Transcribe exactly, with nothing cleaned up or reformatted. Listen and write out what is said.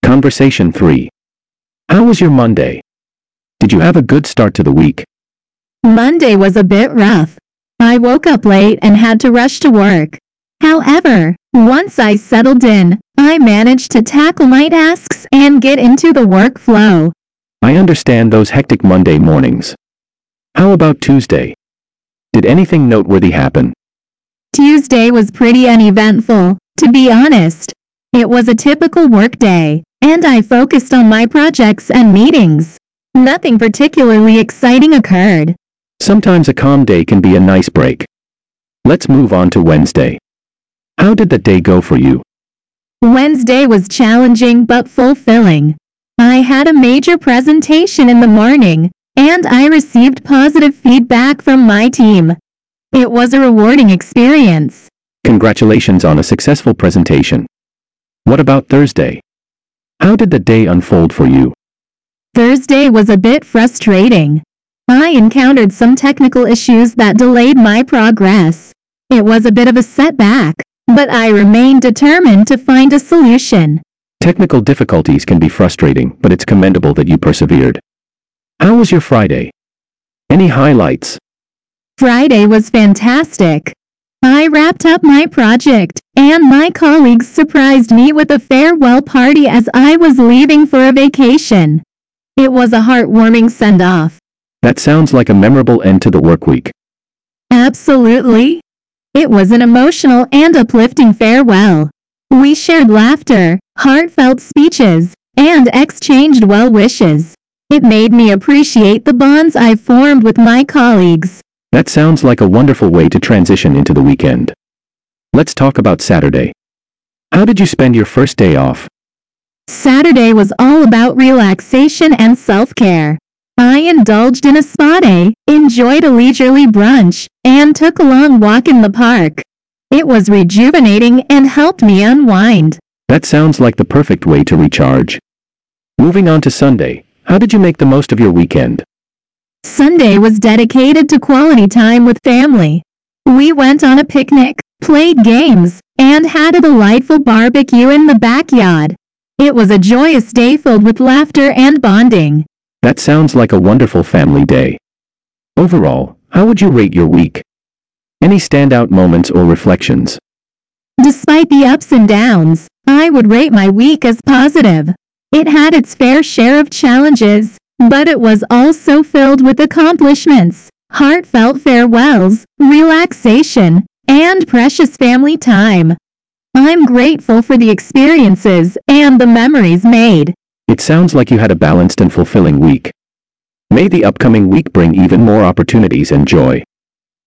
Conversation three. How was your Monday? Did you have a good start to the week? Monday was a bit rough. I woke up late and had to rush to work. However, once I settled in, I managed to tackle my tasks and get into the workflow. I understand those hectic Monday mornings. How about Tuesday? Did anything noteworthy happen? Tuesday was pretty uneventful, to be honest. It was a typical work day, and I focused on my projects and meetings. Nothing particularly exciting occurred. Sometimes a calm day can be a nice break. Let's move on to Wednesday. How did the day go for you? Wednesday was challenging but fulfilling. I had a major presentation in the morning, and I received positive feedback from my team. It was a rewarding experience. Congratulations on a successful presentation. What about Thursday? How did the day unfold for you? Thursday was a bit frustrating. I encountered some technical issues that delayed my progress. It was a bit of a setback, but I remained determined to find a solution. Technical difficulties can be frustrating, but it's commendable that you persevered. How was your Friday? Any highlights? Friday was fantastic. I wrapped up my project, and my colleagues surprised me with a farewell party as I was leaving for a vacation. It was a heartwarming send-off. That sounds like a memorable end to the work week. Absolutely. It was an emotional and uplifting farewell. We shared laughter, heartfelt speeches, and exchanged well wishes. It made me appreciate the bonds I've formed with my colleagues. That sounds like a wonderful way to transition into the weekend. Let's talk about Saturday. How did you spend your first day off? Saturday was all about relaxation and self-care. I indulged in a spa day, enjoyed a leisurely brunch, and took a long walk in the park. It was rejuvenating and helped me unwind. That sounds like the perfect way to recharge. Moving on to Sunday, how did you make the most of your weekend? Sunday was dedicated to quality time with family. We went on a picnic, played games, and had a delightful barbecue in the backyard. It was a joyous day filled with laughter and bonding. That sounds like a wonderful family day. Overall, how would you rate your week? Any standout moments or reflections? Despite the ups and downs, I would rate my week as positive. It had its fair share of challenges, but it was also filled with accomplishments, heartfelt farewells, relaxation, and precious family time. I'm grateful for the experiences and the memories made. It sounds like you had a balanced and fulfilling week. May the upcoming week bring even more opportunities and joy.